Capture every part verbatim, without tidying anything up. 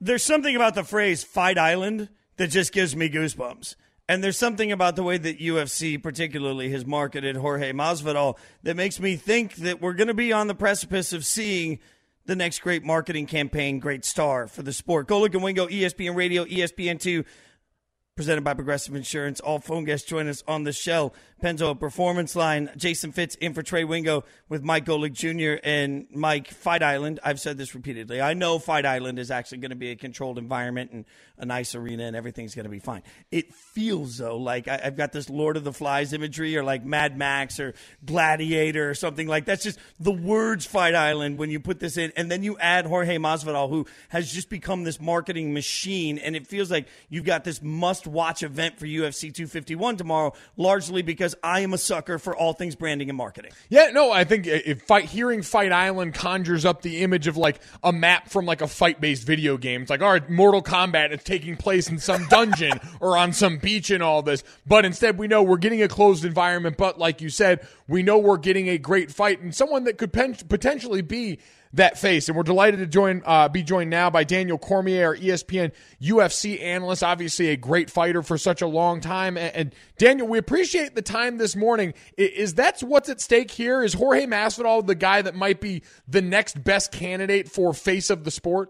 There's something about the phrase Fight Island that just gives me goosebumps. And there's something about the way that U F C particularly has marketed Jorge Masvidal that makes me think that we're going to be on the precipice of seeing the next great marketing campaign, great star for the sport. Golic and Wingo, E S P N Radio, E S P N two, presented by Progressive Insurance. All phone guests join us on the Shell Pennzoil Performance Line. Jason Fitz in for Trey Wingo with Mike Golic Junior And Mike, Fight Island, I've said this repeatedly. I know Fight Island is actually going to be a controlled environment and a nice arena and everything's going to be fine. It feels, though, like I, I've got this Lord of the Flies imagery or like Mad Max or Gladiator or something like that. That's just the words Fight Island when you put this in. And then you add Jorge Masvidal, who has just become this marketing machine. And it feels like you've got this must-watch event for U F C two fifty-one tomorrow, largely because I am a sucker for all things branding and marketing. Yeah, no, I think if fight, hearing Fight Island conjures up the image of like a map from like a fight-based video game. It's like, all right, Mortal Kombat is taking place in some dungeon or on some beach and all this. But instead, we know we're getting a closed environment. But like you said, we know we're getting a great fight and someone that could pen- potentially be that face. And we're delighted to join, uh, be joined now by Daniel Cormier, our E S P N U F C analyst, obviously a great fighter for such a long time. And, and Daniel, we appreciate the time this morning. Is, is that what's at stake here? Is Jorge Masvidal the guy that might be the next best candidate for face of the sport?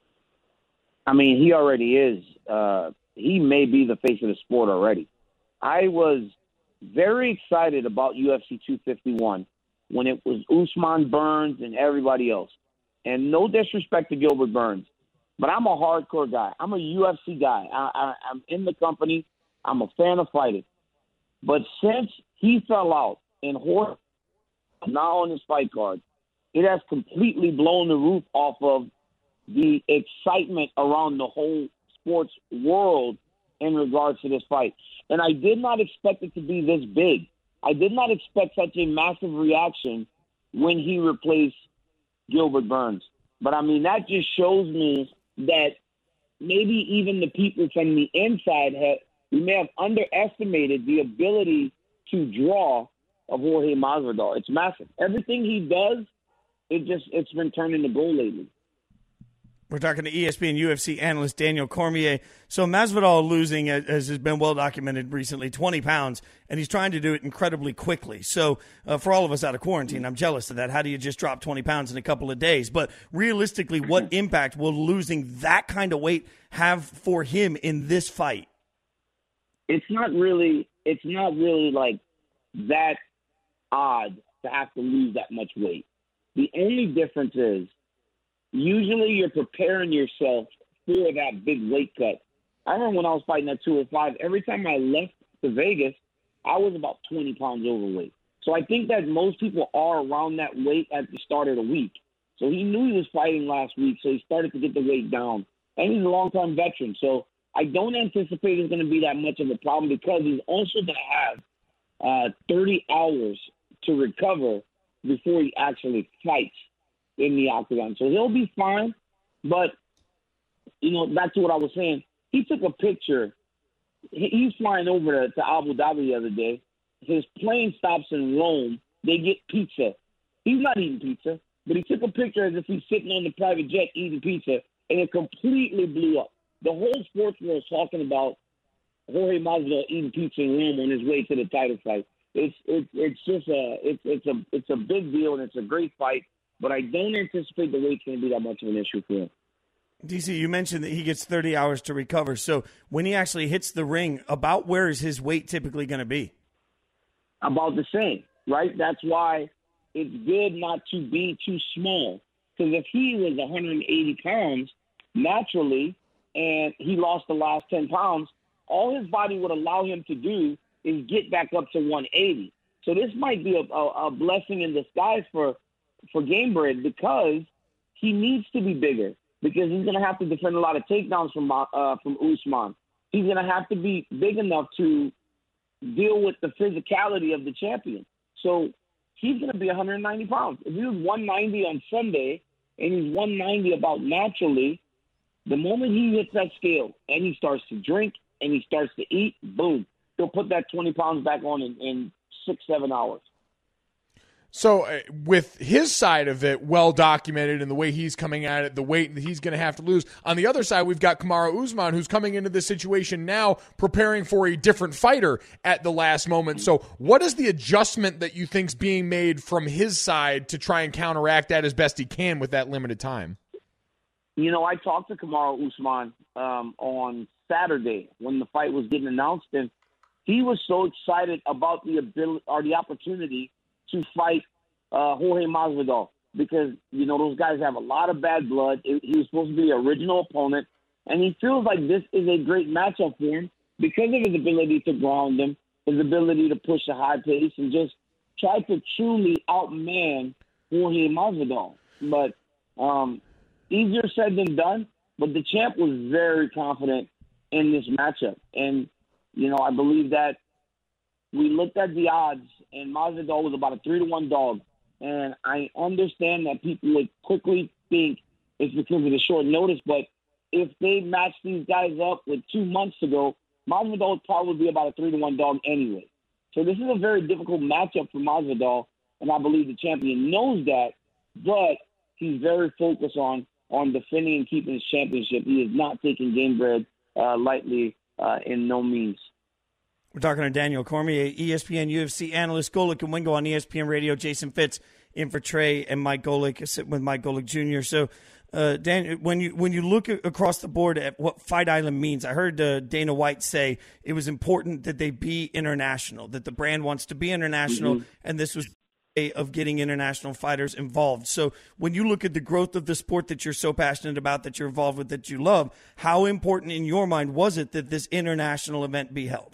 I mean, he already is. Uh, he may be the face of the sport already. I was very excited about U F C two fifty-one when it was Usman, Burns, and everybody else. And no disrespect to Gilbert Burns, but I'm a hardcore guy. I'm a U F C guy. I, I, I'm in the company. I'm a fan of fighting. But since he fell out and Jorge now on his fight card, it has completely blown the roof off of the excitement around the whole sports world in regards to this fight. And I did not expect it to be this big. I did not expect such a massive reaction when he replaced Gilbert Burns. But, I mean, that just shows me that maybe even the people from the inside have, we may have underestimated the ability to draw of Jorge Masvidal. It's massive. Everything he does, it just, it's been turned into gold lately. We're talking to E S P N U F C analyst Daniel Cormier. So Masvidal losing, as has been well documented recently, twenty pounds, and he's trying to do it incredibly quickly. So uh, for all of us out of quarantine, I'm jealous of that. How do you just drop twenty pounds in a couple of days? But realistically, what impact will losing that kind of weight have for him in this fight? It's not really, it's not really like that odd to have to lose that much weight. The only difference is, usually you're preparing yourself for that big weight cut. I remember when I was fighting at two oh five, every time I left to Vegas, I was about twenty pounds overweight. So I think that most people are around that weight at the start of the week. So he knew he was fighting last week, so he started to get the weight down. And he's a long-time veteran, so I don't anticipate it's going to be that much of a problem because he's also going to have uh, thirty hours to recover before he actually fights in the octagon. So he'll be fine. But, you know, back to what I was saying, he took a picture. He's flying over to, to Abu Dhabi the other day. His plane stops in Rome. They get pizza. He's not eating pizza, but he took a picture as if he's sitting on the private jet eating pizza, and it completely blew up. The whole sports world is talking about Jorge Masvidal eating pizza in Rome on his way to the title fight. It's it's it's just a it's it's a it's a big deal, and it's a great fight. But I don't anticipate the weight's going to be that much of an issue for him. D C, you mentioned that he gets thirty hours to recover. So when he actually hits the ring, about where is his weight typically going to be? About the same, right? That's why it's good not to be too small. Because if he was one hundred eighty pounds, naturally, and he lost the last ten pounds, all his body would allow him to do is get back up to one eighty. So this might be a, a, a blessing in disguise for for Gamebred because he needs to be bigger because he's going to have to defend a lot of takedowns from uh, from Usman. He's going to have to be big enough to deal with the physicality of the champion. So he's going to be one hundred ninety pounds. If he was one ninety on Sunday and he's one ninety about naturally, the moment he hits that scale and he starts to drink and he starts to eat, boom, he'll put that twenty pounds back on in, in six, seven hours. So uh, with his side of it well documented and the way he's coming at it, the weight that he's going to have to lose. On the other side, we've got Kamaru Usman, who's coming into this situation now preparing for a different fighter at the last moment. So what is the adjustment that you think's being made from his side to try and counteract that as best he can with that limited time? You know, I talked to Kamaru Usman um, on Saturday when the fight was getting announced, and he was so excited about the ability or the opportunity to fight uh, Jorge Masvidal because, you know, those guys have a lot of bad blood. He was supposed to be the original opponent, and he feels like this is a great matchup for him because of his ability to ground him, his ability to push a high pace, and just try to truly outman Jorge Masvidal. But um, easier said than done, but the champ was very confident in this matchup. And, you know, I believe that we looked at the odds, and Masvidal was about a three to one dog. And I understand that people would quickly think it's because of the short notice, but if they matched these guys up with two months ago, Masvidal would probably be about a three to one dog anyway. So this is a very difficult matchup for Masvidal, and I believe the champion knows that, but he's very focused on on defending and keeping his championship. He is not taking Gamebred uh, lightly uh, in no means. We're talking to Daniel Cormier, E S P N U F C analyst, Golic and Wingo on E S P N Radio. Jason Fitz in for Trey and Mike Golic, sitting with Mike Golic Junior So, uh, Dan, when you when you look across the board at what Fight Island means, I heard uh, Dana White say it was important that they be international, that the brand wants to be international, mm-hmm. and this was a way of getting international fighters involved. So, when you look at the growth of the sport that you're so passionate about, that you're involved with, that you love, how important in your mind was it that this international event be held?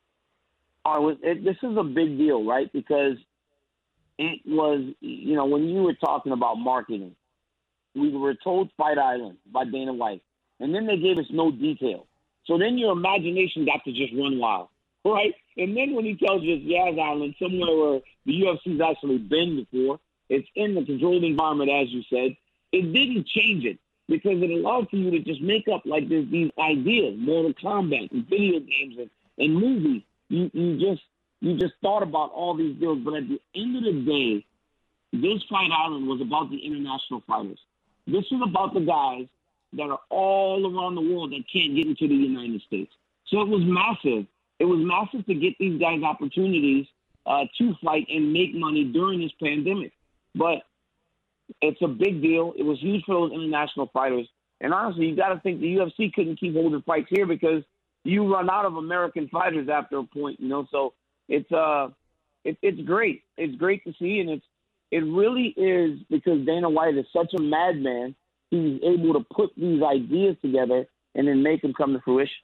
I was, it, this is a big deal, right? Because it was, you know, when you were talking about marketing, we were told Fight Island by Dana White, and then they gave us no detail. So then your imagination got to just run wild, right? And then when he tells you it's Yas Island, somewhere where the U F C's actually been before, it's in the controlled environment, as you said, it didn't change it because it allowed for you to just make up like this, these ideas, Mortal Kombat and video games and, and movies. You, you just you just thought about all these deals, but at the end of the day, this Fight Island was about the international fighters. This is about the guys that are all around the world that can't get into the United States. So it was massive. It was massive to get these guys opportunities uh, to fight and make money during this pandemic. But it's a big deal. It was huge for those international fighters. And honestly, you got to think the U F C couldn't keep holding fights here because you run out of American fighters after a point, you know. So it's uh, it, it's great. It's great to see, and it's it really is because Dana White is such a madman. He's able to put these ideas together and then make them come to fruition.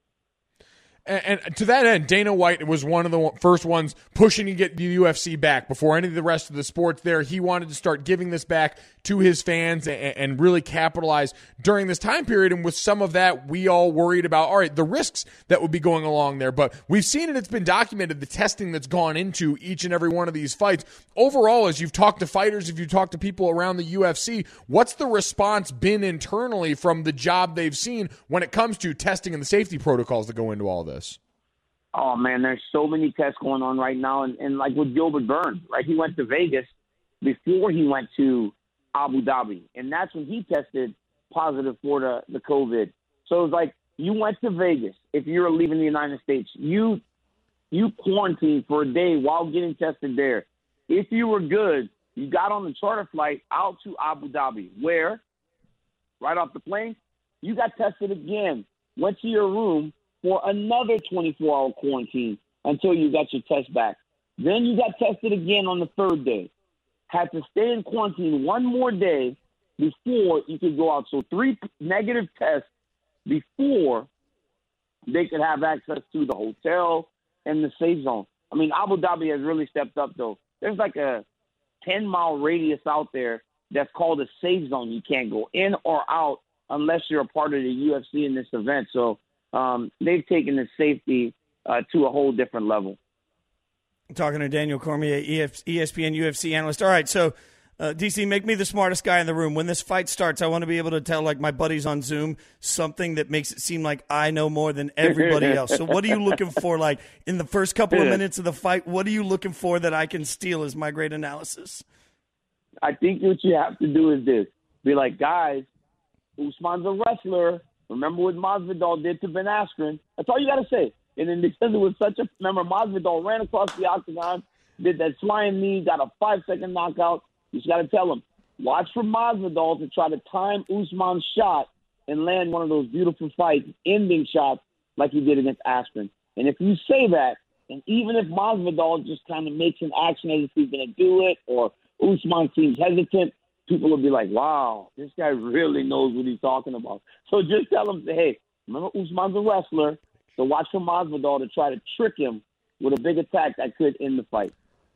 And, and to that end, Dana White was one of the first ones pushing to get the U F C back before any of the rest of the sports there. He wanted to start giving this back to his fans and, and really capitalize during this time period. And with some of that, we all worried about, all right, the risks that would be going along there. But we've seen it. It's been documented, the testing that's gone into each and every one of these fights. Overall, as you've talked to fighters, if you've talked to people around the U F C, what's the response been internally from the job they've seen when it comes to testing and the safety protocols that go into all this? Oh, man, there's so many tests going on right now. And, and like with Gilbert Burns, right? He went to Vegas before he went to Abu Dhabi. And that's when he tested positive for the, the COVID. So it's like you went to Vegas. If you're leaving the United States, you you quarantined for a day while getting tested there. If you were good, you got on the charter flight out to Abu Dhabi, where right off the plane, you got tested again, went to your room for another twenty-four hour quarantine until you got your test back. Then you got tested again on the third day. Had to stay in quarantine one more day before you could go out. So three negative tests before they could have access to the hotel and the safe zone. I mean, Abu Dhabi has really stepped up, though. There's like a ten-mile radius out there that's called a safe zone. You can't go in or out unless you're a part of the U F C in this event. So um, they've taken the safety uh, to a whole different level. I'm talking to Daniel Cormier, E S P N U F C analyst. All right, so Uh, D C, make me the smartest guy in the room. When this fight starts, I want to be able to tell like my buddies on Zoom something that makes it seem like I know more than everybody else. So what are you looking for, like, in the first couple of minutes of the fight? What are you looking for that I can steal as my great analysis? I think what you have to do is this. Be like, guys, Usman's a wrestler. Remember what Masvidal did to Ben Askren? That's all you got to say. And then because it was such a – remember, Masvidal ran across the octagon, did that flying knee, got a five-second knockout. You just got to tell him, watch for Masvidal to try to time Usman's shot and land one of those beautiful fights, ending shots like he did against Askren. And if you say that, and even if Masvidal just kind of makes an action as if he's going to do it, or Usman seems hesitant, people will be like, wow, this guy really knows what he's talking about. So just tell him, hey, remember Usman's a wrestler, so watch for Masvidal to try to trick him with a big attack that could end the fight.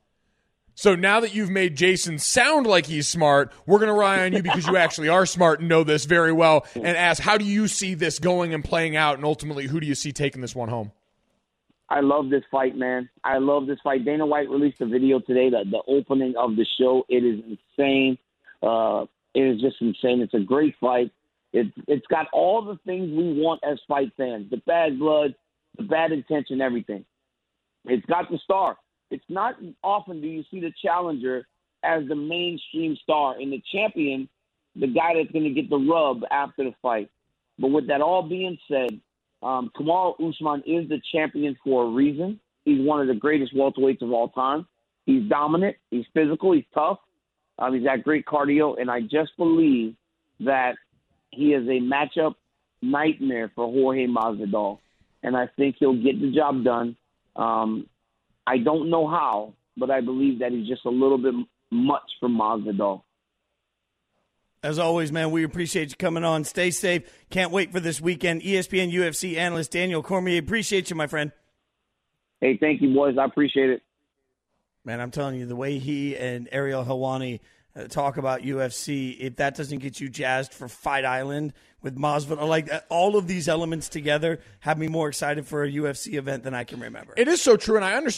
So now that you've made Jason sound like he's smart, we're going to rely on you because you actually are smart and know this very well, and ask, how do you see this going and playing out, and ultimately, who do you see taking this one home? I love this fight, man. I love this fight. Dana White released a video today, the, the opening of the show. It is insane. Uh, it is just insane. It's a great fight. It, it's got all the things we want as fight fans, the bad blood, the bad intention, everything. It's got the star. It's not often do you see the challenger as the mainstream star, and the champion, the guy that's going to get the rub after the fight. But with that all being said, um, Kamaru Usman is the champion for a reason. He's one of the greatest welterweights of all time. He's dominant. He's physical. He's tough. Um, he's got great cardio, and I just believe that he is a matchup nightmare for Jorge Masvidal, and I think he'll get the job done. Um, I don't know how, but I believe that he's just a little bit much for Masvidal. As always, man, we appreciate you coming on. Stay safe. Can't wait for this weekend. E S P N U F C analyst Daniel Cormier, appreciate you, my friend. Hey, thank you, boys. I appreciate it. Man, I'm telling you, the way he and Ariel Helwani uh, talk about U F C, if that doesn't get you jazzed for Fight Island with Masvidal, like uh, all of these elements together have me more excited for a U F C event than I can remember. It is so true, and I understand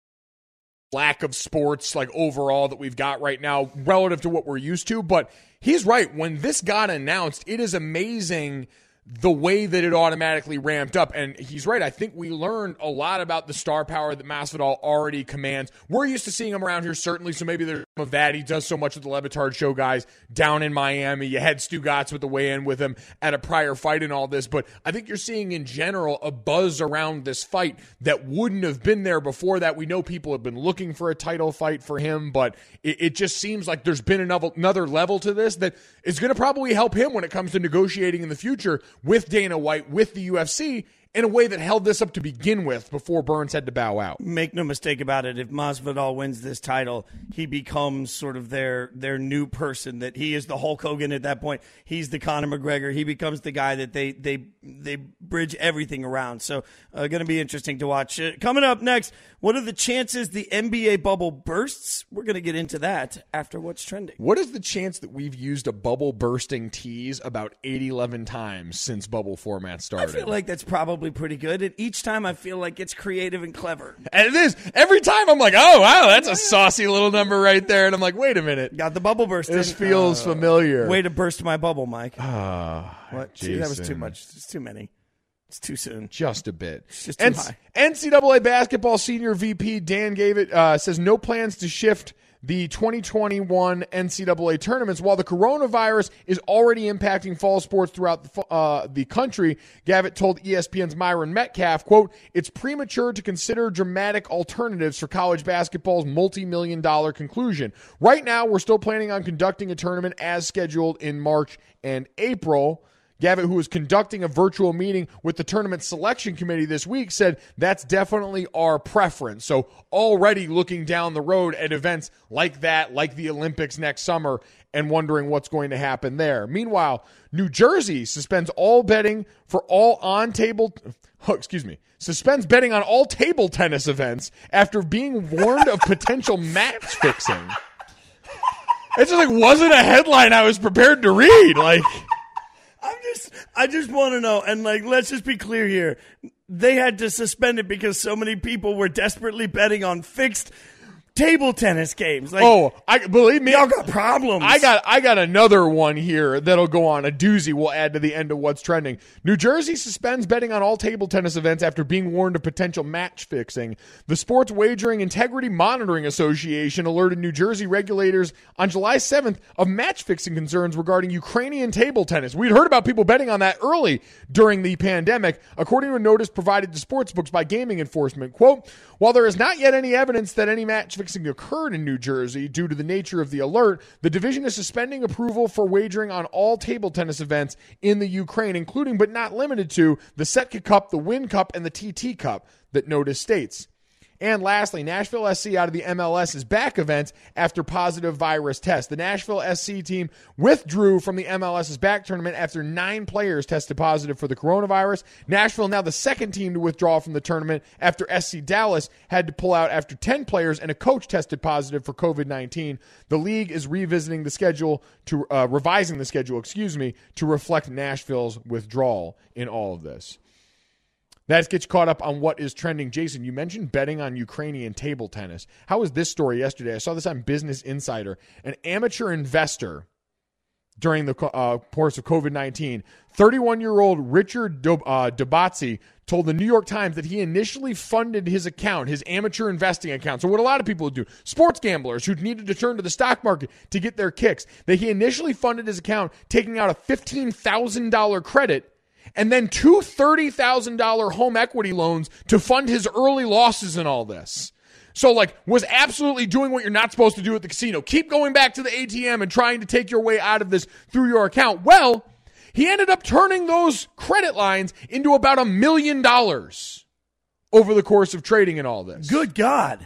lack of sports like overall that we've got right now relative to what we're used to, but he's right. When this got announced, it is amazing the way that it automatically ramped up. And he's right. I think we learned a lot about the star power that Masvidal already commands. We're used to seeing him around here, certainly, so maybe there's some of that. He does so much with the Levitard show guys down in Miami. You had Stu Gatz with the weigh-in with him at a prior fight and all this. But I think you're seeing in general a buzz around this fight that wouldn't have been there before that. We know people have been looking for a title fight for him, but it, it just seems like there's been another, another level to this that is going to probably help him when it comes to negotiating in the future with Dana White, with the U F C, in a way that held this up to begin with before Burns had to bow out. Make no mistake about it. If Masvidal wins this title, he becomes sort of their their new person. That he is the Hulk Hogan at that point. He's the Conor McGregor. He becomes the guy that they they they bridge everything around. So, uh, going to be interesting to watch. Uh, coming up next, what are the chances the N B A bubble bursts? We're going to get into that after what's trending. What is the chance that we've used a bubble bursting tease about eight eleven times since bubble format started? I feel like that's probably pretty good, and each time I feel like it's creative and clever. And it is. Every time I'm like, oh, wow, that's a saucy little number right there. And I'm like, wait a minute. Got the bubble burst. This feels uh, familiar. Way to burst my bubble, Mike. Oh, what? See, that was too much. It's too many. It's too soon. Just a bit. It's just too N- high. N C double A basketball senior V P Dan gave it, uh, says no plans to shift the twenty twenty-one N C double A tournaments. While the coronavirus is already impacting fall sports throughout the, uh, the country, Gavitt told E S P N's Myron Metcalf, quote, it's premature to consider dramatic alternatives for college basketball's multi-million dollar conclusion. Right now, we're still planning on conducting a tournament as scheduled in March and April. Gavitt, who was conducting a virtual meeting with the tournament selection committee this week, said that's definitely our preference. So already looking down the road at events like that, like the Olympics next summer, and wondering what's going to happen there. Meanwhile, New Jersey suspends all betting for all on-table, oh, excuse me, suspends betting on all table tennis events after being warned of potential match fixing. It just like wasn't a headline I was prepared to read. Like, I'm just, I just want to know, and like, let's just be clear here. They had to suspend it because so many people were desperately betting on fixed table tennis games. Like, oh, I believe me, y'all got problems. I got I got another one here that'll go on a doozy. We'll add to the end of what's trending. New Jersey suspends betting on all table tennis events after being warned of potential match fixing. The Sports Wagering Integrity Monitoring Association alerted New Jersey regulators on July seventh of match fixing concerns regarding Ukrainian table tennis. We'd heard about people betting on that early during the pandemic, according to a notice provided to sportsbooks by gaming enforcement. Quote, while there is not yet any evidence that any match fixing occurred in New Jersey due to the nature of the alert, the division is suspending approval for wagering on all table tennis events in the Ukraine, including but not limited to the Setka Cup, the Win Cup, and the T T Cup, that notice states. And lastly, Nashville S C out of the M L S is back event after positive virus test. The Nashville S C team withdrew from the M L S's back tournament after nine players tested positive for the coronavirus. Nashville now the second team to withdraw from the tournament after S C Dallas had to pull out after ten players and a coach tested positive for covid nineteen. The league is revisiting the schedule to uh, revising the schedule, excuse me, to reflect Nashville's withdrawal in all of this. That gets you caught up on what is trending. Jason, you mentioned betting on Ukrainian table tennis. How was this story yesterday? I saw this on Business Insider. An amateur investor during the uh, course of covid nineteen, thirty-one-year-old Richard Dobatzi told the New York Times that he initially funded his account, his amateur investing account. So what a lot of people would do, sports gamblers who needed to turn to the stock market to get their kicks, that he initially funded his account taking out a fifteen thousand dollars credit and then two thirty thousand dollars home equity loans to fund his early losses in all this. So, like, was absolutely doing what you're not supposed to do at the casino. Keep going back to the A T M and trying to take your way out of this through your account. Well, he ended up turning those credit lines into about a million dollars over the course of trading in all this. Good God.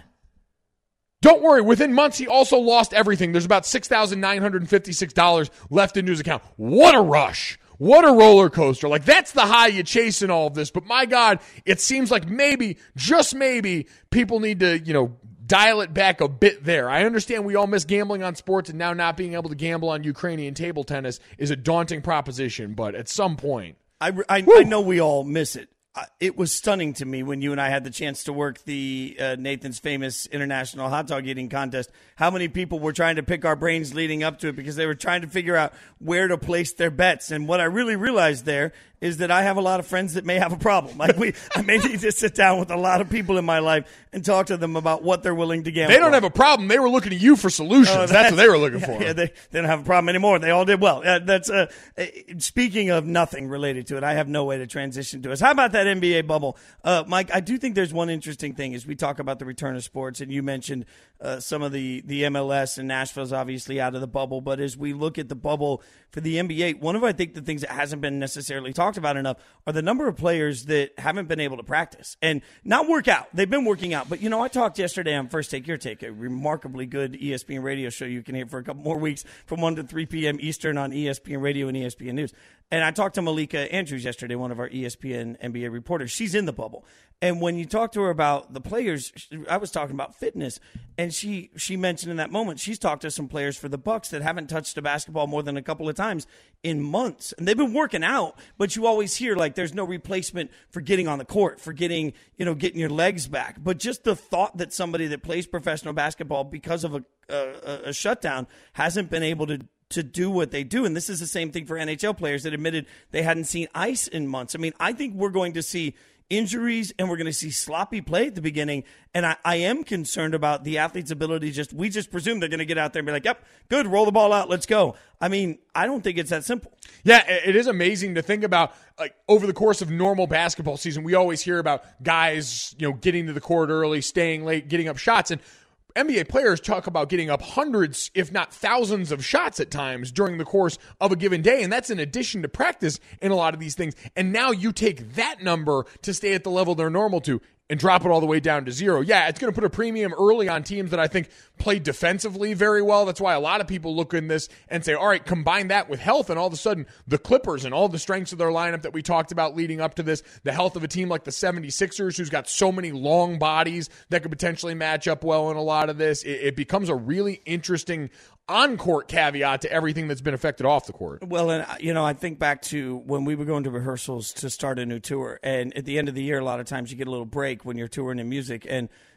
Don't worry, within months, he also lost everything. There's about six thousand nine hundred fifty-six dollars left into his account. What a rush. What a roller coaster. Like, that's the high you chase in all of this. But my God, it seems like maybe, just maybe, people need to, you know, dial it back a bit there. I understand we all miss gambling on sports, and now not being able to gamble on Ukrainian table tennis is a daunting proposition. But at some point. I, I, I know we all miss it. It was stunning to me when you and I had the chance to work the uh, Nathan's Famous International Hot Dog Eating Contest, how many people were trying to pick our brains leading up to it because they were trying to figure out where to place their bets. And what I really realized there is that I have a lot of friends that may have a problem. Like we, I may need to sit down with a lot of people in my life and talk to them about what they're willing to gamble. They don't on. have a problem. They were looking to you for solutions. Oh, that's, that's what they were looking yeah, for. Yeah, they, they don't have a problem anymore. They all did well. Uh, that's uh, speaking of nothing related to it, I have no way to transition to us. How about that N B A bubble? Uh, Mike, I do think there's one interesting thing as we talk about the return of sports, and you mentioned uh, some of the, the M L S, and Nashville's obviously out of the bubble, but as we look at the bubble for the N B A, one of, I think, the things that hasn't been necessarily talked about enough are the number of players that haven't been able to practice and not work out. They've been working out. But, you know, I talked yesterday on First Take Your Take, a remarkably good E S P N radio show you can hear for a couple more weeks from one to three p.m. Eastern on E S P N Radio and E S P N News. And I talked to Malika Andrews yesterday, one of our E S P N N B A reporters. She's in the bubble. And when you talk to her about the players, I was talking about fitness, and she she mentioned in that moment she's talked to some players for the Bucks that haven't touched a basketball more than a couple of times in months. And they've been working out, but you always hear like there's no replacement for getting on the court, for getting, you know, getting your legs back. But just the thought that somebody that plays professional basketball because of a, a, a shutdown hasn't been able to to do what they do. And this is the same thing for N H L players that admitted they hadn't seen ice in months. I mean, I think we're going to see injuries and we're going to see sloppy play at the beginning. And I, I am concerned about the athlete's ability. Just we just presume they're going to get out there and be like, yep, good, roll the ball out, let's go. I mean, I don't think it's that simple. Yeah, it is amazing to think about, like, over the course of normal basketball season, we always hear about guys, you know, getting to the court early, staying late, getting up shots. And N B A players talk about getting up hundreds, if not thousands of shots at times during the course of a given day. And that's in addition to practice in a lot of these things. And now you take that number to stay at the level they're normal to and drop it all the way down to zero. Yeah, it's going to put a premium early on teams that I think play defensively very well. That's why a lot of people look in this and say, all right, combine that with health, and all of a sudden the Clippers and all the strengths of their lineup that we talked about leading up to this, the health of a team like the seventy-sixers, who's got so many long bodies that could potentially match up well in a lot of this, it, it becomes a really interesting on-court caveat to everything that's been affected off the court. Well, and you know, I think back to when we were going to rehearsals to start a new tour, and at the end of the year, a lot of times you get a little break when you're touring in music, and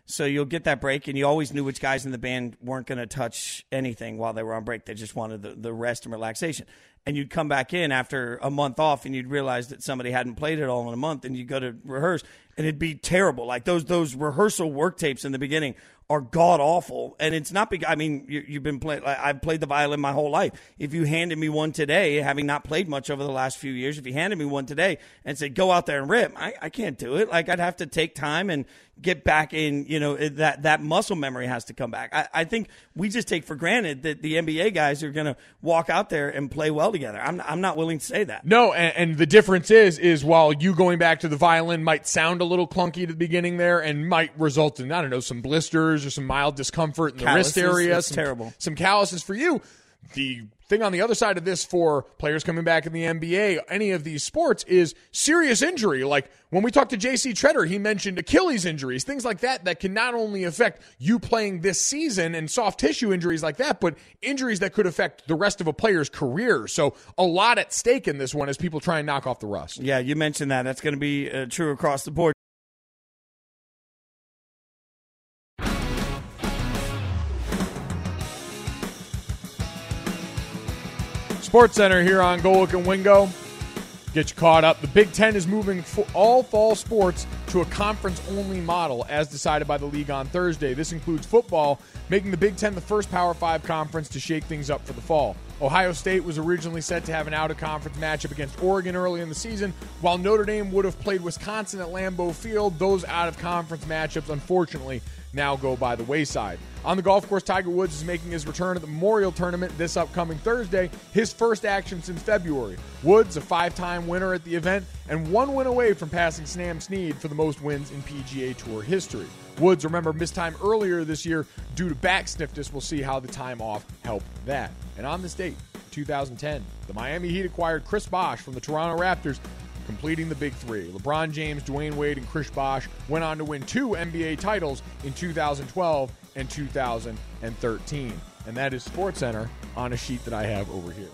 So you'll get that break, and you always knew which guys in the band weren't going to touch anything while they were on break. They just wanted the, the rest and relaxation. And you'd come back in after a month off, and you'd realize that somebody hadn't played it all in a month, and you go to rehearse, and it'd be terrible. Like those those rehearsal work tapes in the beginning are god awful, and it's not. Big, I mean, you, you've been playing. I've played the violin my whole life. If you handed me one today, having not played much over the last few years, if you handed me one today and said go out there and rip, I, I can't do it. Like I'd have to take time and get back in. You know that that muscle memory has to come back. I, I think we just take for granted that the N B A guys are going to walk out there and play well together. I'm I'm not willing to say that. No, and, and the difference is is while you going back to the violin might sound a little clunky at the beginning there and might result in I don't know some blisters or some mild discomfort in the calluses, wrist area, that's some, terrible. some calluses for you. The thing on the other side of this for players coming back in the N B A, any of these sports, is serious injury. Like when we talked to J C Treader, he mentioned Achilles injuries, things like that that can not only affect you playing this season and soft tissue injuries like that, but injuries that could affect the rest of a player's career. So a lot at stake in this one as people try and knock off the rust. Yeah, you mentioned that. That's going to be uh, true across the board. Sports Center here on Golic and Wingo. Get you caught up. The Big Ten is moving all fall sports to a conference-only model as decided by the league on Thursday. This includes football, making the Big Ten the first Power Five conference to shake things up for the fall. Ohio State was originally set to have an out-of-conference matchup against Oregon early in the season, while Notre Dame would have played Wisconsin at Lambeau Field. Those out-of-conference matchups, unfortunately, now go by the wayside. On the golf course, Tiger Woods is making his return at the Memorial Tournament this upcoming Thursday, his first action since February. Woods, a five-time winner at the event, and one win away from passing Sam Snead for the most wins in P G A Tour history. Woods, remember, missed time earlier this year due to back stiffness. We'll see how the time off helped that. And on this date, two thousand ten, the Miami Heat acquired Chris Bosh from the Toronto Raptors, completing the big three. LeBron James, Dwayne Wade, and Chris Bosh went on to win two N B A titles in two thousand twelve and two thousand thirteen. And that is SportsCenter on a sheet that I have over here.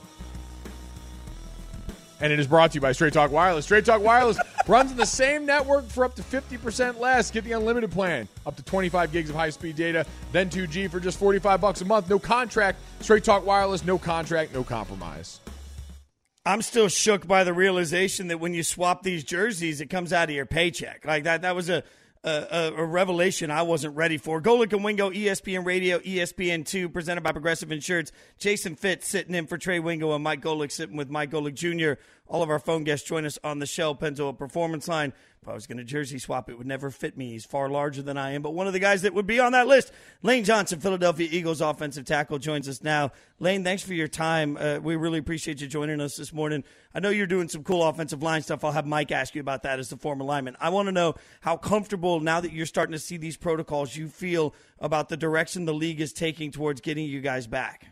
And it is brought to you by Straight Talk Wireless. Straight Talk Wireless runs on the same network for up to fifty percent less. Get the unlimited plan, up to twenty-five gigs of high-speed data, then two G for just forty-five bucks a month. No contract. Straight Talk Wireless, no contract, no compromise. I'm still shook by the realization that when you swap these jerseys, it comes out of your paycheck. Like that, that was a a, a revelation I wasn't ready for. Golic and Wingo, E S P N Radio, E S P N two, presented by Progressive Insurance. Jason Fitz sitting in for Trey Wingo and Mike Golic sitting with Mike Golic Junior All of our phone guests join us on the Shell Pennzoil Performance Line. If I was going to jersey swap, it would never fit me. He's far larger than I am. But one of the guys that would be on that list, Lane Johnson, Philadelphia Eagles offensive tackle, joins us now. Lane, thanks for your time. Uh, we really appreciate you joining us this morning. I know you're doing some cool offensive line stuff. I'll have Mike ask you about that as the former lineman. I want to know how comfortable, now that you're starting to see these protocols, you feel about the direction the league is taking towards getting you guys back.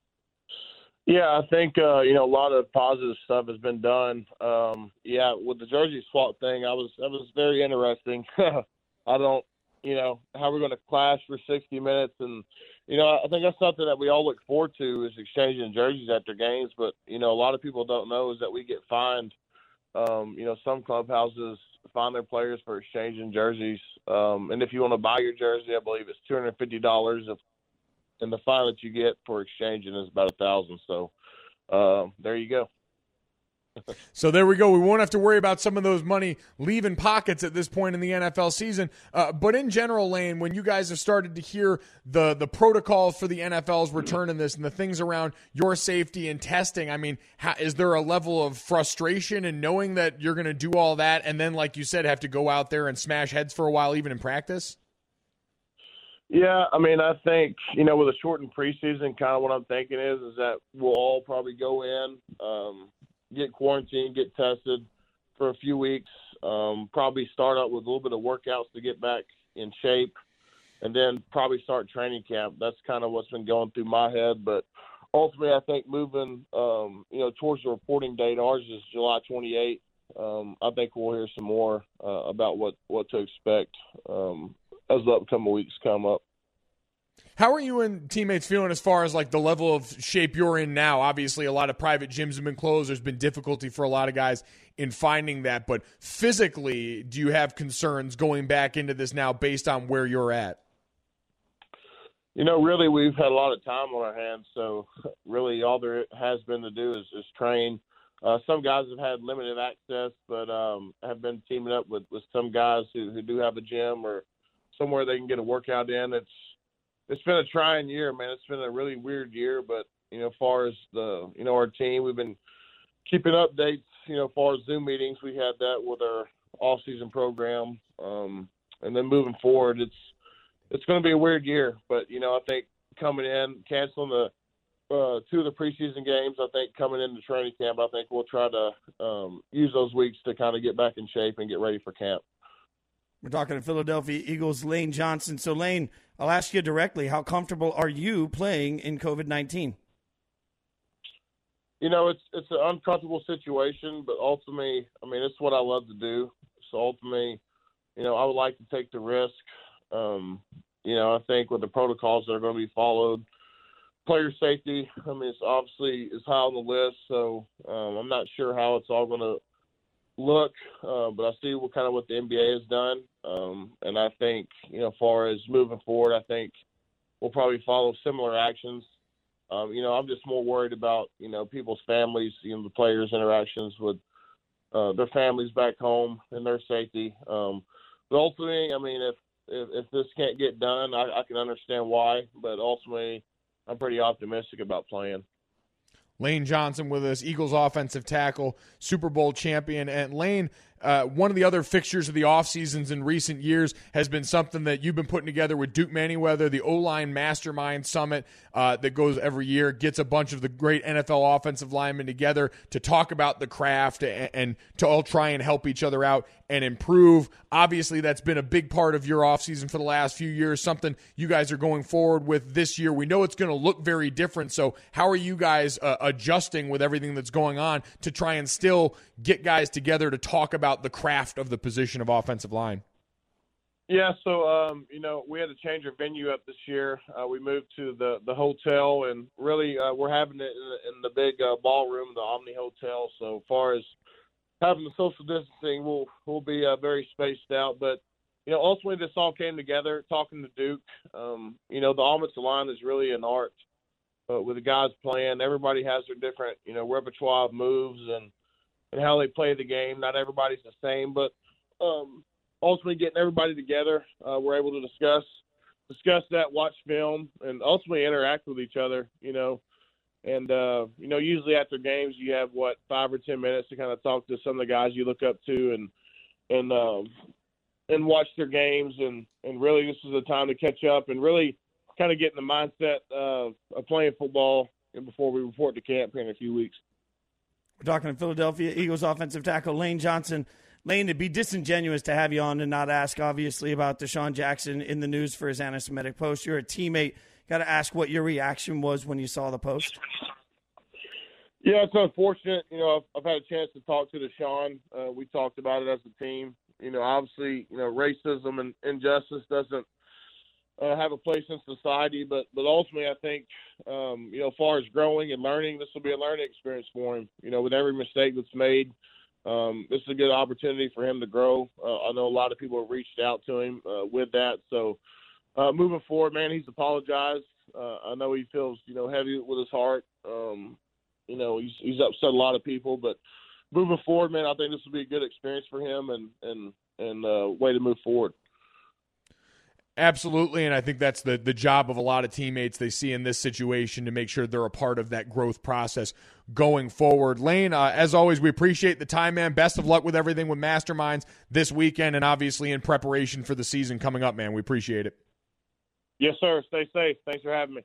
Yeah, I think, uh, you know, a lot of positive stuff has been done. Um, yeah, with the jersey swap thing, I was that was very interesting. I don't, you know, how we're going to clash for sixty minutes. And, you know, I think that's something that we all look forward to is exchanging jerseys after games. But, you know, a lot of people don't know is that we get fined. Um, you know, some clubhouses fine their players for exchanging jerseys. Um, and if you want to buy your jersey, I believe it's two hundred fifty dollars. If and the fine that you get for exchanging is about a thousand. So uh, there you go. So there we go. We won't have to worry about some of those money leaving pockets at this point in the N F L season. Uh, but in general, Lane, when you guys have started to hear the the protocol for the N F L's return in this and the things around your safety and testing, I mean, how, is there a level of frustration in knowing that you're going to do all that and then, like you said, have to go out there and smash heads for a while, even in practice? Yeah, I mean, I think, you know, with a shortened preseason, kind of what I'm thinking is is that we'll all probably go in, um, get quarantined, get tested for a few weeks, um, probably start out with a little bit of workouts to get back in shape, and then probably start training camp. That's kind of what's been going through my head. But ultimately, I think moving, um, you know, towards the reporting date, ours is July twenty-eighth. Um, I think we'll hear some more uh, about what, what to expect um, as the upcoming weeks come up. How are you and teammates feeling as far as like the level of shape you're in now? Obviously, a lot of private gyms have been closed. There's been difficulty for a lot of guys in finding that. But physically, do you have concerns going back into this now based on where you're at? You know, really, we've had a lot of time on our hands. So really all there has been to do is, is train. Uh, some guys have had limited access, but um, have been teaming up with, with some guys who, who do have a gym or somewhere they can get a workout in. It's It's been a trying year, man. It's been a really weird year, but, you know, as far as the, you know, our team, we've been keeping updates, you know, as far as Zoom meetings. We had that with our off-season program. Um, and then moving forward, it's it's going to be a weird year. But, you know, I think coming in, canceling the uh, two of the preseason games, I think coming into training camp, I think we'll try to um, use those weeks to kind of get back in shape and get ready for camp. We're talking to Philadelphia Eagles' Lane Johnson. So, Lane, I'll ask you directly, how comfortable are you playing in COVID nineteen? You know, it's it's an uncomfortable situation, but ultimately, I mean, it's what I love to do. So, ultimately, you know, I would like to take the risk. Um, you know, I think with the protocols that are going to be followed, player safety, I mean, it's obviously is high on the list. So, um, I'm not sure how it's all going to look, uh, but I see what kind of what the N B A has done, um, and I think, you know, as far as moving forward, I think we'll probably follow similar actions. Um, you know, I'm just more worried about, you know, people's families, you know, the players' interactions with uh, their families back home and their safety. Um, but ultimately, I mean, if, if if this can't get done, I, I can understand why, but ultimately, I'm pretty optimistic about playing. Lane Johnson with us, Eagles offensive tackle, Super Bowl champion. And Lane, uh, one of the other fixtures of the off seasons in recent years has been something that you've been putting together with Duke Manyweather, the O-Line Mastermind Summit uh, that goes every year, gets a bunch of the great N F L offensive linemen together to talk about the craft and, and to all try and help each other out and improve. Obviously, that's been a big part of your offseason for the last few years, something you guys are going forward with this year. We know it's going to look very different, so how are you guys uh, adjusting with everything that's going on to try and still get guys together to talk about the craft of the position of offensive line? Yeah, so, um, you know, we had to change our venue up this year. Uh, we moved to the, the hotel, and really uh, we're having it in the, in the big uh, ballroom, the Omni Hotel. So as far as having the social distancing, we'll, we'll be uh, very spaced out. But, you know, ultimately this all came together, talking to Duke. Um, you know, the offensive line is really an art. But with the guys playing, everybody has their different, you know, repertoire of moves and, and how they play the game. Not everybody's the same, but um, ultimately getting everybody together, uh, we're able to discuss discuss that, watch film, and ultimately interact with each other, you know. And, uh, you know, usually after games you have, what, five or ten minutes to kind of talk to some of the guys you look up to and and um, and watch their games. And, and really this is a time to catch up and really kind of get in the mindset of, of playing football before we report to camp here in a few weeks. We're talking to Philadelphia Eagles offensive tackle Lane Johnson. Lane, it'd be disingenuous to have you on and not ask, obviously, about Deshaun Jackson in the news for his anti-Semitic post. You're a teammate. Got to ask what your reaction was when you saw the post. Yeah, it's unfortunate. You know, I've, I've had a chance to talk to Deshaun. Uh, we talked about it as a team. You know, obviously, you know, racism and injustice doesn't uh, have a place in society, but but ultimately, I think, um, you know, as far as growing and learning, this will be a learning experience for him. You know, with every mistake that's made, um, this is a good opportunity for him to grow. Uh, I know a lot of people have reached out to him uh, with that. So, uh, moving forward, man, he's apologized. Uh, I know he feels, you know, heavy with his heart. Um, you know, he's he's upset a lot of people, but moving forward, man, I think this will be a good experience for him and and and uh, way to move forward. Absolutely, and I think that's the, the job of a lot of teammates they see in this situation to make sure they're a part of that growth process going forward. Lane, uh, as always, we appreciate the time, man. Best of luck with everything with Masterminds this weekend and obviously in preparation for the season coming up, man. We appreciate it. Yes, sir. Stay safe. Thanks for having me.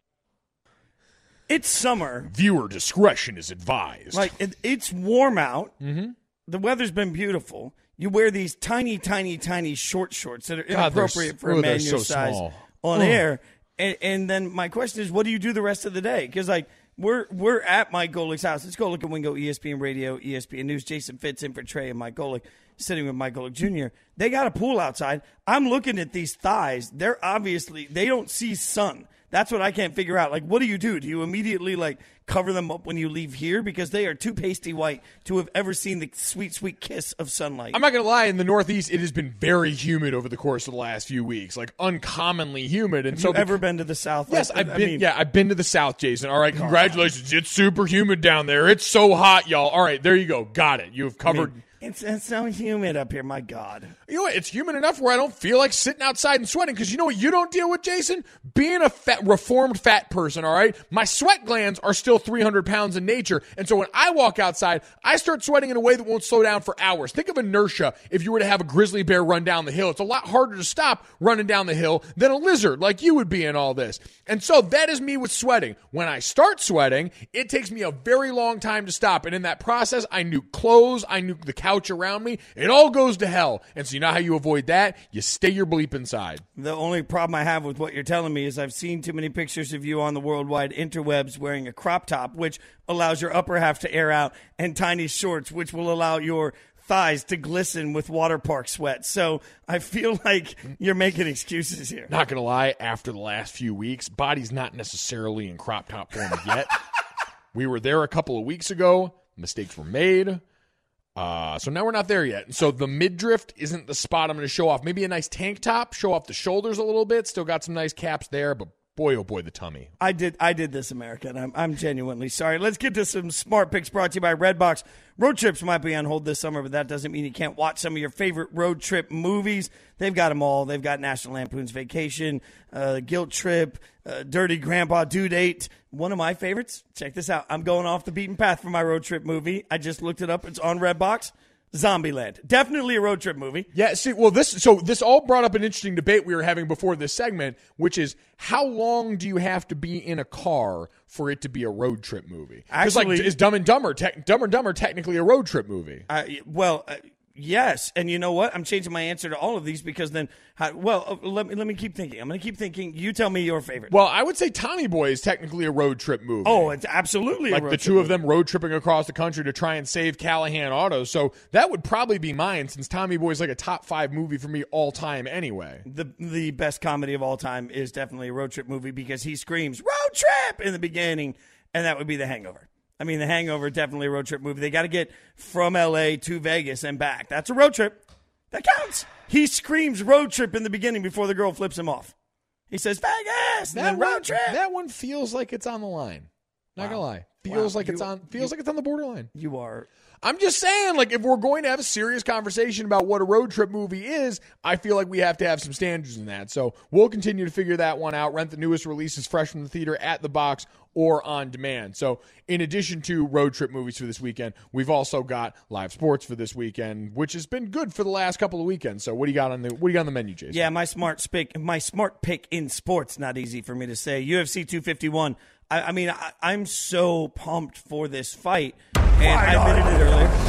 It's summer. Viewer discretion is advised. Like, it, it's warm out. Mm-hmm. The weather's been beautiful. You wear these tiny, tiny, tiny short shorts that are God, inappropriate for ooh, a man so your size small. on Oh. air. And, and then my question is, what do you do the rest of the day? Because, like, we're we're at Mike Golick's house. Let's go look at Wingo, E S P N Radio, E S P N News. Jason Fitz in for Trey and Mike Golick, sitting with Mike Golick Junior They got a pool outside. I'm looking at these thighs. They're obviously, they don't see sun. That's what I can't figure out. Like, what do you do? Do you immediately, like, cover them up when you leave here? Because they are too pasty white to have ever seen the sweet, sweet kiss of sunlight. I'm not going to lie. In the Northeast, it has been very humid over the course of the last few weeks, like uncommonly humid. And have so you ever been to the South? Yes, Like, I've I been. mean, yeah, I've been to the South, Jason. All right, congratulations. It's super humid down there. It's so hot, y'all. All right, there you go. Got it. You've covered. I mean, It's, it's so humid up here, my God. You know what? It's humid enough where I don't feel like sitting outside and sweating, because you know what you don't deal with, Jason? Being a fat, reformed fat person, all right? My sweat glands are still three hundred pounds in nature, and so when I walk outside, I start sweating in a way that won't slow down for hours. Think of inertia. If you were to have a grizzly bear run down the hill, it's a lot harder to stop running down the hill than a lizard like you would be in all this. And so that is me with sweating. When I start sweating, it takes me a very long time to stop, and in that process, I nuke clothes, I nuke the couch around me. It all goes to hell. And so you know how you avoid that? You stay your bleep inside. The only problem I have with what you're telling me is I've seen too many pictures of you on the worldwide interwebs wearing a crop top, which allows your upper half to air out, and tiny shorts, which will allow your thighs to glisten with water park sweat. So I feel like you're making excuses here. Not going to lie, after the last few weeks, body's not necessarily in crop top form yet. We were there a couple of weeks ago. Mistakes were made. Uh, so now we're not there yet. So the midriff isn't the spot I'm going to show off. Maybe a nice tank top, show off the shoulders a little bit. Still got some nice caps there, but boy, oh boy, the tummy. I did I did this, America, and I'm, I'm genuinely sorry. Let's get to some smart picks brought to you by Redbox. Road trips might be on hold this summer, but that doesn't mean you can't watch some of your favorite road trip movies. They've got them all. They've got National Lampoon's Vacation, uh, Guilt Trip, uh, Dirty Grandpa Due Date. One of my favorites, check this out. I'm going off the beaten path for my road trip movie. I just looked it up. It's on Redbox. Zombieland. Definitely a road trip movie. Yeah, see, well, this so this all brought up an interesting debate we were having before this segment, which is how long do you have to be in a car for it to be a road trip movie? Because, like, is Dumb and Dumber, te- Dumb and Dumber technically a road trip movie? Uh, well, uh, yes, and you know what? I'm changing my answer to all of these because then, how, well, uh, let me let me keep thinking. I'm going to keep thinking. You tell me your favorite. Well, I would say Tommy Boy is technically a road trip movie. Oh, it's absolutely like a road the trip two movie. of them road tripping across the country to try and save Callahan Auto. So that would probably be mine, since Tommy Boy is like a top five movie for me all time anyway. The the best comedy of all time is definitely a road trip movie because he screams road trip in the beginning, and that would be The Hangover. I mean, The Hangover, definitely a road trip movie. They got to get from L A to Vegas and back. That's a road trip. That counts. He screams road trip in the beginning before the girl flips him off. He says Vegas, and then road one, trip. That one feels like it's on the line. Not Wow. gonna lie, feels Wow. like it's You- on. Feels like it's on the borderline. You are. I'm just saying, like, if we're going to have a serious conversation about what a road trip movie is, I feel like we have to have some standards in that. So we'll continue to figure that one out. Rent the newest releases fresh from the theater at the box or on demand. So in addition to road trip movies for this weekend, we've also got live sports for this weekend, which has been good for the last couple of weekends. So what do you got on the what do you got on the menu, Jason? Yeah, my smart pick, my smart pick in sports. Not easy for me to say. U F C two fifty-one. I, I mean, I, I'm so pumped for this fight, and I admitted it earlier.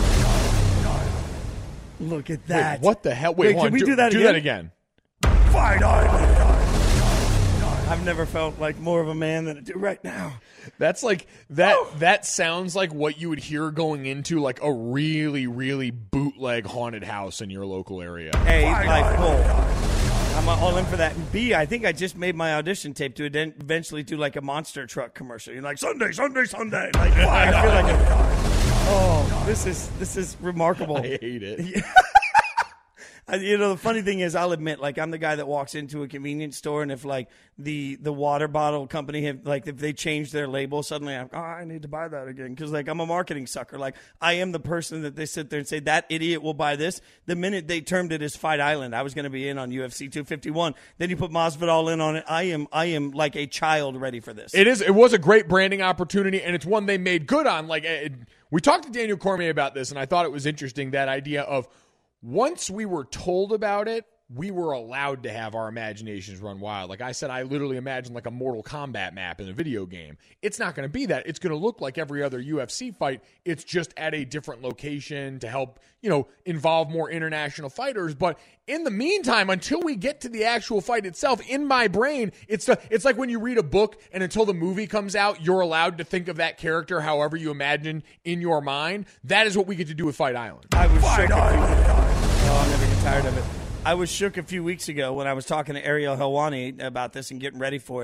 Look at that! Wait, what the hell? Wait, Wait, hold can on. we do, do that do again? that again. Fight Island. I've never felt like more of a man than I do right now. That's like that. That sounds like what you would hear going into like a really, really bootleg haunted house in your local area. A, like, full. I'm all in for that. And B, I think I just made my audition tape to then eventually do like a monster truck commercial. You're like Sunday, Sunday, Sunday. Like, I feel like, a, oh, this is this is remarkable. I hate it. I, you know, the funny thing is, I'll admit, like, I'm the guy that walks into a convenience store, and if, like, the, the water bottle company, have, like, if they change their label, suddenly I'm, oh, I need to buy that again, because, like, I'm a marketing sucker. Like, I am the person that they sit there and say, that idiot will buy this. The minute they termed it as Fight Island, I was going to be in on U F C two fifty-one. Then you put Masvidal in on it. I am, I am like a child ready for this. It is. It was a great branding opportunity, and it's one they made good on. Like, it, we talked to Daniel Cormier about this, and I thought it was interesting, that idea of, once we were told about it, we were allowed to have our imaginations run wild. Like I said, I literally imagined like a Mortal Kombat map in a video game. It's not going to be that. It's going to look like every other U F C fight. It's just at a different location to help, you know, involve more international fighters. But in the meantime, until we get to the actual fight itself, in my brain, it's the, it's like when you read a book and until the movie comes out, you're allowed to think of that character however you imagine in your mind. That is what we get to do with Fight Island. I was shook. A few, oh, I'll never get tired of it. I was shook a few weeks ago when I was talking to Ariel Helwani about this and getting ready for it.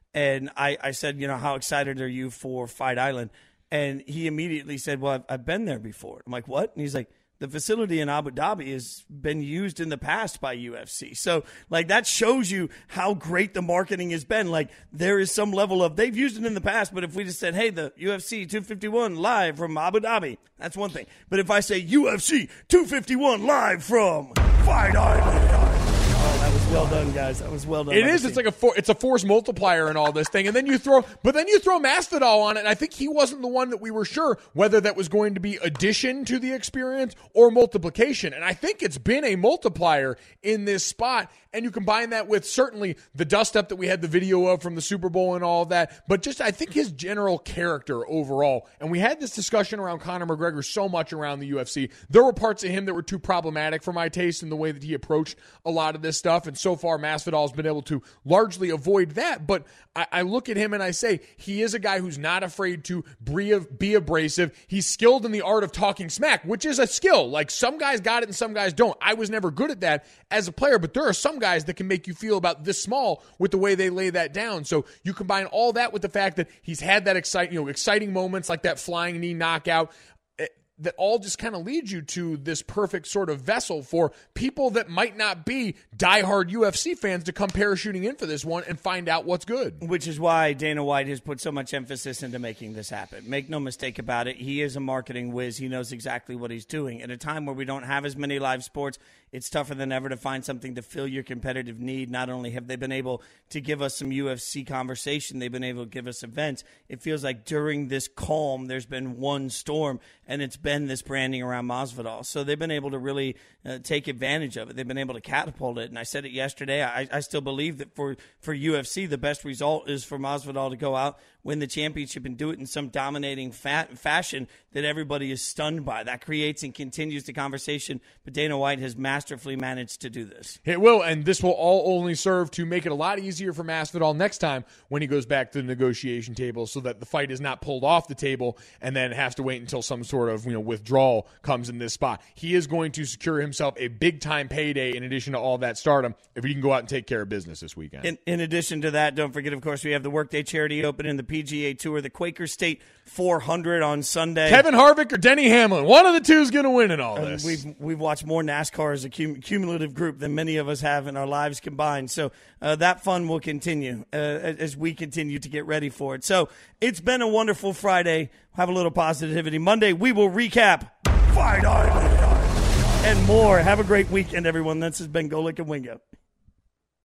And I, I said, you know, how excited are you for Fight Island? And he immediately said, well, I've, I've been there before. I'm like, what? And he's like, the facility in Abu Dhabi has been used in the past by U F C. So, like, that shows you how great the marketing has been. Like, there is some level of, they've used it in the past, but if we just said, hey, the U F C two fifty-one live from Abu Dhabi, that's one thing. But if I say U F C two fifty-one live from Fight Island, oh, that was well done, guys. That was well done. It is. It's like a for, it's a force multiplier in all this thing, and then you throw, but then you throw Masvidal on it. And I think he wasn't the one that we were sure whether that was going to be addition to the experience or multiplication. And I think it's been a multiplier in this spot. And you combine that with certainly the dust up that we had the video of from the Super Bowl and all of that, but just I think his general character overall. And we had this discussion around Conor McGregor so much around the U F C. There were parts of him that were too problematic for my taste in the way that he approached a lot of this stuff. And so far, Masvidal has been able to largely avoid that. But I, I look at him and I say, he is a guy who's not afraid to be abrasive. He's skilled in the art of talking smack, which is a skill. Like, some guys got it and some guys don't. I was never good at that as a player, but there are some guys that can make you feel about this small with the way they lay that down. So you combine all that with the fact that he's had that exciting, you know, exciting moments like that flying knee knockout, that all just kind of leads you to this perfect sort of vessel for people that might not be diehard U F C fans to come parachuting in for this one and find out what's good. Which is why Dana White has put so much emphasis into making this happen. Make no mistake about it. He is a marketing whiz. He knows exactly what he's doing. At a time where we don't have as many live sports, it's tougher than ever to find something to fill your competitive need. Not only have they been able to give us some U F C conversation, they've been able to give us events. It feels like during this calm, there's been one storm, and it's been this branding around Masvidal. So they've been able to really uh, take advantage of it. They've been able to catapult it. And I said it yesterday. I, I still believe that for, for U F C, the best result is for Masvidal to go out, win the championship, and do it in some dominating fat fashion that everybody is stunned by. That creates and continues the conversation. But Dana White has masterfully managed to do this. It will, and this will all only serve to make it a lot easier for Masvidal next time when he goes back to the negotiation table, so that the fight is not pulled off the table and then has to wait until some sort of, you know, withdrawal comes in this spot. He is going to secure himself a big-time payday in addition to all that stardom if he can go out and take care of business this weekend. In, in addition to that, don't forget, of course, we have the Workday Charity Open and the P G A Tour, the Quaker State four hundred on Sunday. Kevin Harvick or Denny Hamlin, one of the two is going to win in all this. Uh, we've we've watched more NASCAR as a cum- cumulative group than many of us have in our lives combined. So uh, that fun will continue uh, as we continue to get ready for it. So it's been a wonderful Friday. Have a little positivity. Monday, we will recap Fight Island and more. Have a great weekend, everyone. This has been Golic and Wingo.